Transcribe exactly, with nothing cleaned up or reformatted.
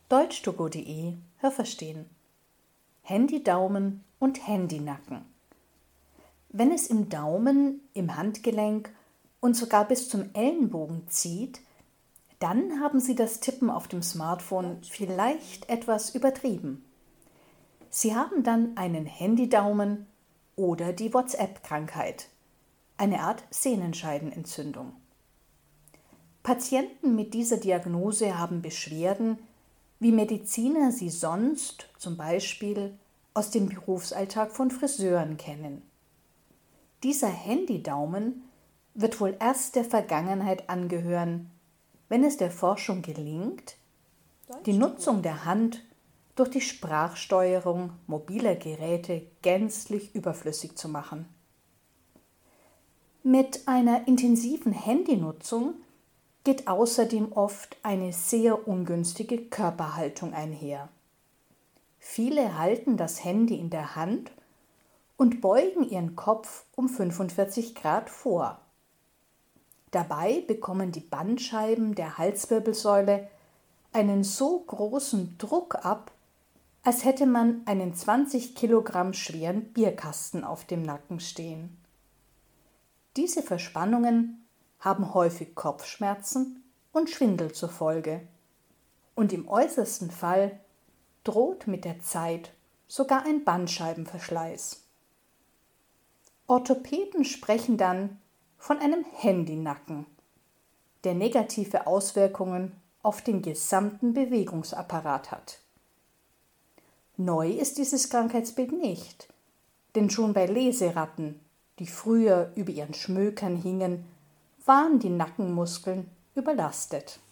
deutsch to go punkt de Hörverstehen. Handydaumen und Handynacken. Wenn es im Daumen, im Handgelenk und sogar bis zum Ellenbogen zieht, dann haben Sie das Tippen auf dem Smartphone vielleicht etwas übertrieben. Sie haben dann einen Handydaumen oder die WhatsApp-Krankheit, eine Art Sehnenscheidenentzündung. Patienten mit dieser Diagnose haben Beschwerden, wie Mediziner sie sonst zum Beispiel aus dem Berufsalltag von Friseuren kennen. Dieser Handydaumen wird wohl erst der Vergangenheit angehören, wenn es der Forschung gelingt, die Nutzung der Hand durch die Sprachsteuerung mobiler Geräte gänzlich überflüssig zu machen. Mit einer intensiven Handynutzung geht außerdem oft eine sehr ungünstige Körperhaltung einher. Viele halten das Handy in der Hand und beugen ihren Kopf um fünfundvierzig Grad vor. Dabei bekommen die Bandscheiben der Halswirbelsäule einen so großen Druck ab, als hätte man einen zwanzig Kilogramm schweren Bierkasten auf dem Nacken stehen. Diese Verspannungen haben häufig Kopfschmerzen und Schwindel zur Folge. Und im äußersten Fall droht mit der Zeit sogar ein Bandscheibenverschleiß. Orthopäden sprechen dann von einem Handynacken, der negative Auswirkungen auf den gesamten Bewegungsapparat hat. Neu ist dieses Krankheitsbild nicht, denn schon bei Leseratten, die früher über ihren Schmökern hingen, waren die Nackenmuskeln überlastet.